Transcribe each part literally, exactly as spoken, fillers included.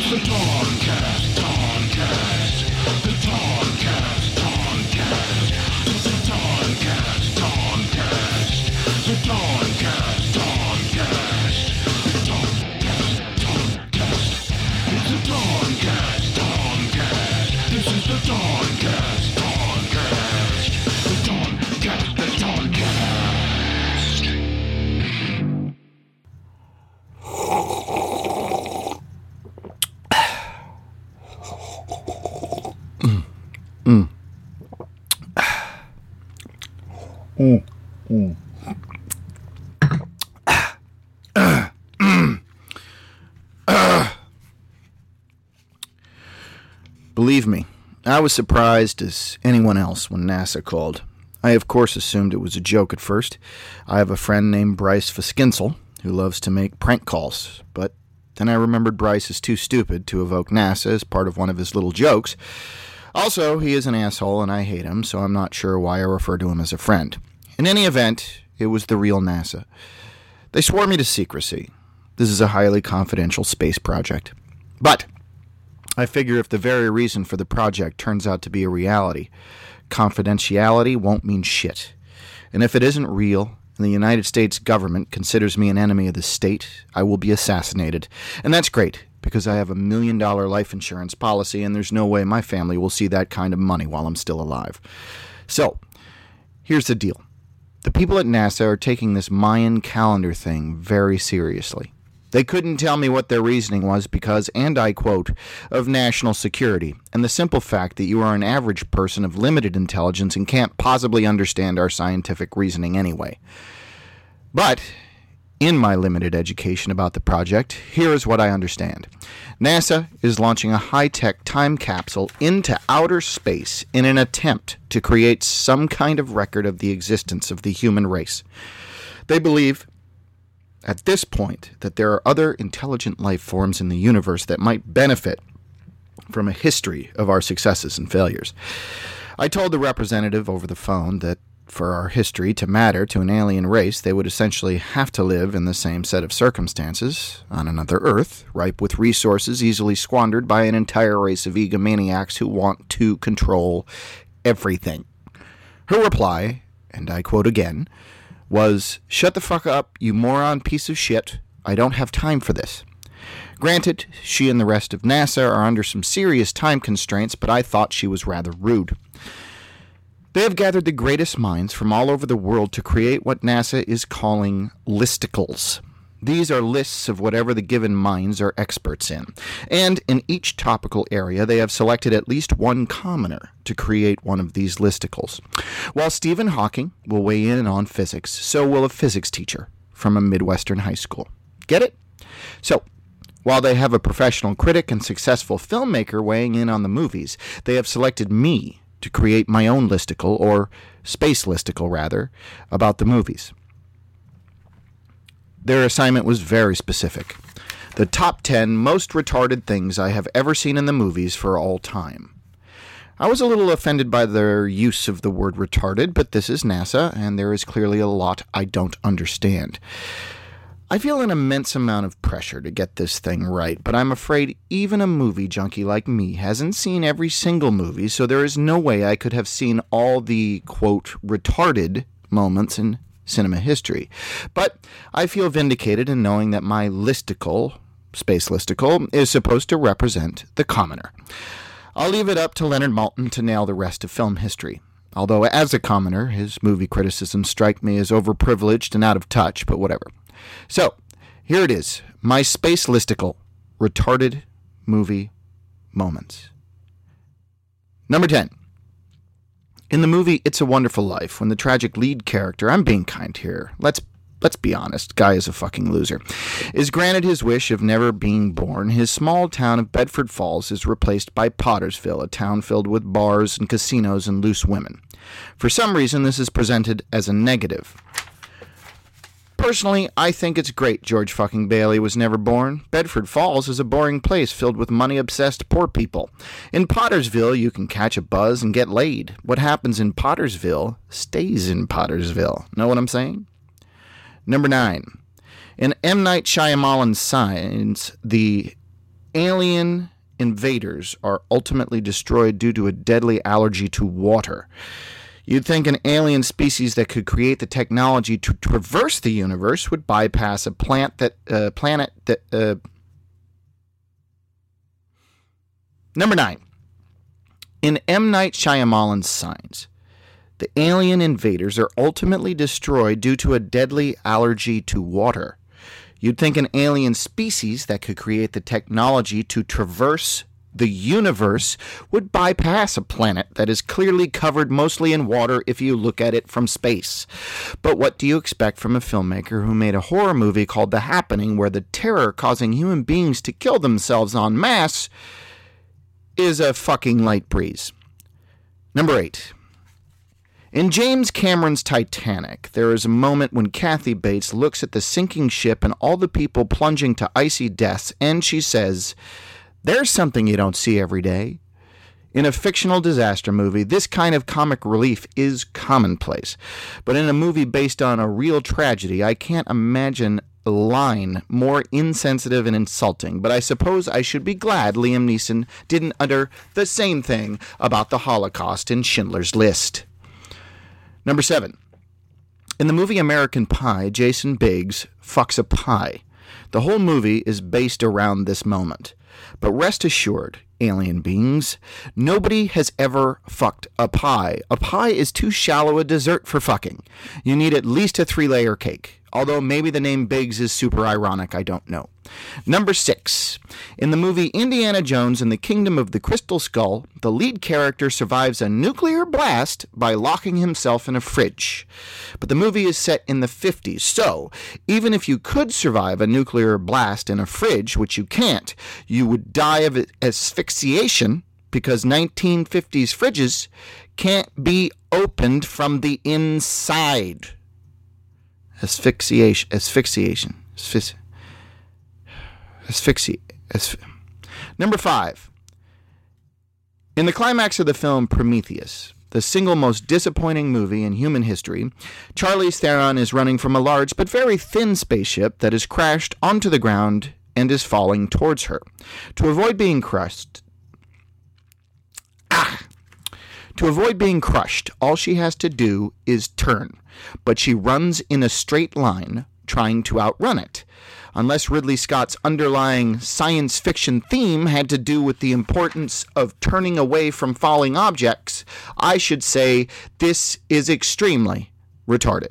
Mm, mm. Uh, mm, uh. Believe me, I was surprised as anyone else when NASA called. I, of course, assumed it was a joke at first. I have a friend named Bryce Faskinsel who loves to make prank calls, but then I remembered Bryce is too stupid to evoke NASA as part of one of his little jokes. Also, he is an asshole and I hate him, so I'm not sure why I refer to him as a friend. In any event, it was the real NASA. They swore me to secrecy. This is a highly confidential space project. But I figure if the very reason for the project turns out to be a reality, confidentiality won't mean shit. And if it isn't real, and the United States government considers me an enemy of the state, I will be assassinated. And that's great, because I have a million dollar life insurance policy, and there's no way my family will see that kind of money while I'm still alive. So, here's the deal. The people at NASA are taking this Mayan calendar thing very seriously. They couldn't tell me what their reasoning was because, and I quote, of national security, and the simple fact that you are an average person of limited intelligence and can't possibly understand our scientific reasoning anyway. But, in my limited education about the project, here is what I understand. NASA is launching a high-tech time capsule into outer space in an attempt to create some kind of record of the existence of the human race. They believe at this point that there are other intelligent life forms in the universe that might benefit from a history of our successes and failures. I told the representative over the phone that for our history to matter to an alien race, they would essentially have to live in the same set of circumstances on another Earth, ripe with resources easily squandered by an entire race of egomaniacs who want to control everything. Her reply, and I quote again, was, "Shut the fuck up, you moron piece of shit. I don't have time for this." Granted, she and the rest of NASA are under some serious time constraints, but I thought she was rather rude. They have gathered the greatest minds from all over the world to create what NASA is calling listicles. These are lists of whatever the given minds are experts in. And in each topical area, they have selected at least one commoner to create one of these listicles. While Stephen Hawking will weigh in on physics, so will a physics teacher from a Midwestern high school. Get it? So, while they have a professional critic and successful filmmaker weighing in on the movies, they have selected me to create my own listicle, or space listicle rather, about the movies. Their assignment was very specific. The top ten most retarded things I have ever seen in the movies for all time. I was a little offended by their use of the word retarded, but this is NASA, and there is clearly a lot I don't understand. I feel an immense amount of pressure to get this thing right, but I'm afraid even a movie junkie like me hasn't seen every single movie, so there is no way I could have seen all the, quote, retarded moments in cinema history. But I feel vindicated in knowing that my listicle, space listicle, is supposed to represent the commoner. I'll leave it up to Leonard Maltin to nail the rest of film history. Although as a commoner, his movie criticisms strike me as overprivileged and out of touch, but whatever. So, here it is, my space listicle, retarded movie moments. Number ten. In the movie It's a Wonderful Life, when the tragic lead character, I'm being kind here, let's let's be honest, guy is a fucking loser, is granted his wish of never being born, his small town of Bedford Falls is replaced by Pottersville, a town filled with bars and casinos and loose women. For some reason, this is presented as a negative. Personally, I think it's great George fucking Bailey was never born. Bedford Falls is a boring place filled with money-obsessed poor people. In Pottersville, you can catch a buzz and get laid. What happens in Pottersville stays in Pottersville. Know what I'm saying? Number nine. In M. Night Shyamalan's Signs, the alien invaders are ultimately destroyed due to a deadly allergy to water. You'd think an alien species that could create the technology to traverse the universe would bypass a plant that uh, planet that. Uh... Number nine. In M. Night Shyamalan's Signs, the alien invaders are ultimately destroyed due to a deadly allergy to water. You'd think an alien species that could create the technology to traverse the universe would bypass a planet that is clearly covered mostly in water if you look at it from space. But what do you expect from a filmmaker who made a horror movie called The Happening, where the terror causing human beings to kill themselves en masse is a fucking light breeze? Number eight. In James Cameron's Titanic, there is a moment when Kathy Bates looks at the sinking ship and all the people plunging to icy deaths, and she says, "There's something you don't see every day." In a fictional disaster movie, this kind of comic relief is commonplace. But in a movie based on a real tragedy, I can't imagine a line more insensitive and insulting. But I suppose I should be glad Liam Neeson didn't utter the same thing about the Holocaust in Schindler's List. Number seven. In the movie American Pie, Jason Biggs fucks a pie. The whole movie is based around this moment. But rest assured, alien beings, nobody has ever fucked a pie. A pie is too shallow a dessert for fucking. You need at least a three-layer cake. Although maybe the name Biggs is super ironic, I don't know. Number six. In the movie Indiana Jones and the Kingdom of the Crystal Skull, the lead character survives a nuclear blast by locking himself in a fridge. But the movie is set in the fifties, so even if you could survive a nuclear blast in a fridge, which you can't, you would die of asphyxiation because nineteen fifties fridges can't be opened from the inside. Asphyxiation. Asphyxiation. Asphyxi- Asphyxi- asphy- Number five. In the climax of the film Prometheus, the single most disappointing movie in human history, Charlize Theron is running from a large but very thin spaceship that has crashed onto the ground and is falling towards her. To avoid being crushed... Ah! To avoid being crushed, all she has to do is turn, but she runs in a straight line, trying to outrun it. Unless Ridley Scott's underlying science fiction theme had to do with the importance of turning away from falling objects, I should say this is extremely retarded.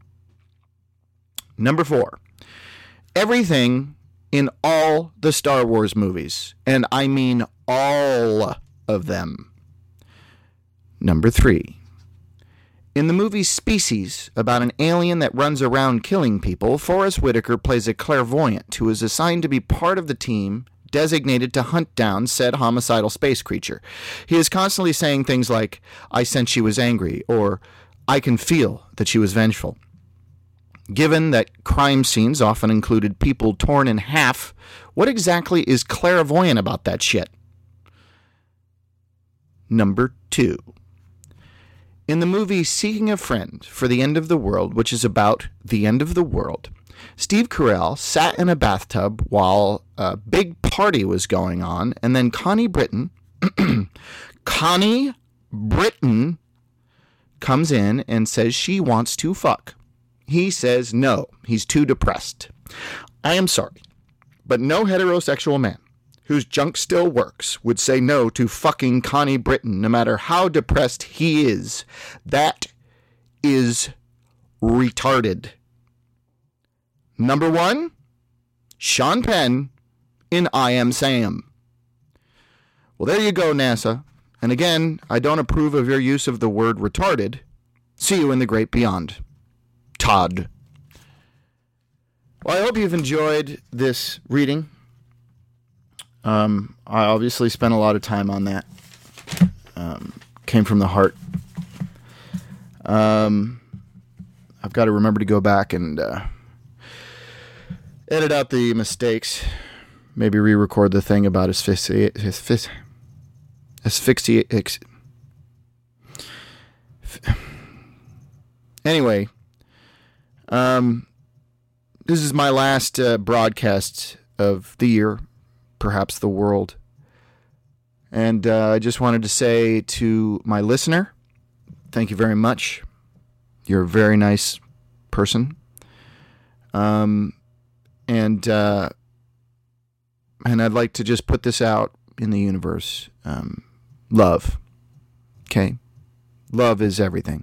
Number four. Everything in all the Star Wars movies, and I mean all of them. Number three. In the movie Species, about an alien that runs around killing people, Forrest Whitaker plays a clairvoyant who is assigned to be part of the team designated to hunt down said homicidal space creature. He is constantly saying things like, "I sense she was angry," or "I can feel that she was vengeful." Given that crime scenes often included people torn in half, what exactly is clairvoyant about that shit? Number two. In the movie Seeking a Friend for the End of the World, which is about the end of the world, Steve Carell sat in a bathtub while a big party was going on, and then Connie Britton, Connie Britton comes in and says she wants to fuck. He says no, he's too depressed. I am sorry, but no heterosexual man whose junk still works would say no to fucking Connie Britton, no matter how depressed he is. That is retarded. Number one, Sean Penn in I Am Sam. Well, there you go, NASA. And again, I don't approve of your use of the word retarded. See you in the great beyond. Todd. Well, I hope you've enjoyed this reading. Um, I obviously spent a lot of time on that. Um, came from the heart. Um, I've got to remember to go back and uh, edit out the mistakes. Maybe re-record the thing about asphyxia. Asphyxia. asphyxia ex, anyway, um, this is my last uh, broadcast of the year. perhaps the world. And uh, I just wanted to say to my listener, thank you very much. You're a very nice person. Um, and uh, and I'd like to just put this out in the universe. Um, love. Okay? Love is everything.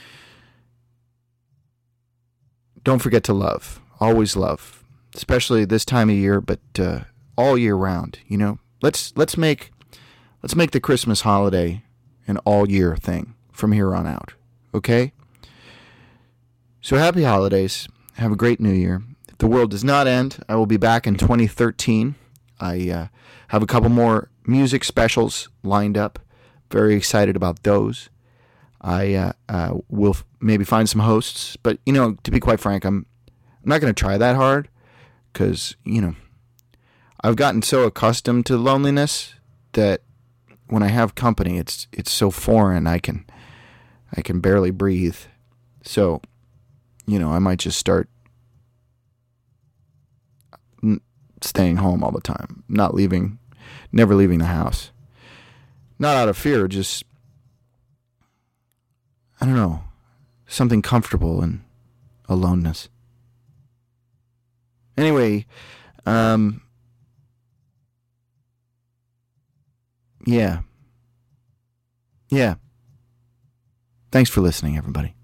Don't forget to love. Always love. Especially this time of year, but uh, all year round, you know? Let's let's make let's make the Christmas holiday an all year thing from here on out. Okay? So happy holidays. Have a great new year. If the world does not end, I will be back in twenty thirteen. I uh, have a couple more music specials lined up. Very excited about those. I uh, uh, will f- maybe find some hosts. But, you know, to be quite frank, I'm, I'm not going to try that hard because, you know, I've gotten so accustomed to loneliness that when I have company, it's it's so foreign. I can I can barely breathe. So, you know, I might just start staying home all the time, not leaving, never leaving the house. Not out of fear, just, I don't know, something comfortable in aloneness. Anyway, um, yeah. Yeah. Thanks for listening, everybody.